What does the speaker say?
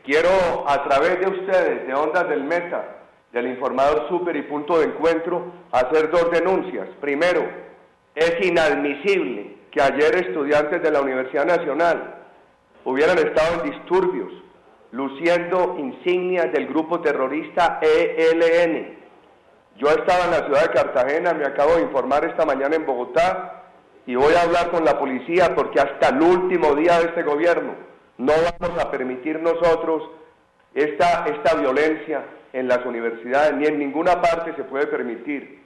Quiero, a través de ustedes, de Ondas del Meta, del Informador Súper y Punto de Encuentro, hacer dos denuncias. Primero, es inadmisible que ayer estudiantes de la Universidad Nacional hubieran estado en disturbios, luciendo insignias del grupo terrorista ELN. Yo estaba en la ciudad de Cartagena, me acabo de informar esta mañana en Bogotá, y voy a hablar con la policía porque hasta el último día de este gobierno no vamos a permitir nosotros esta violencia en las universidades, ni en ninguna parte se puede permitir.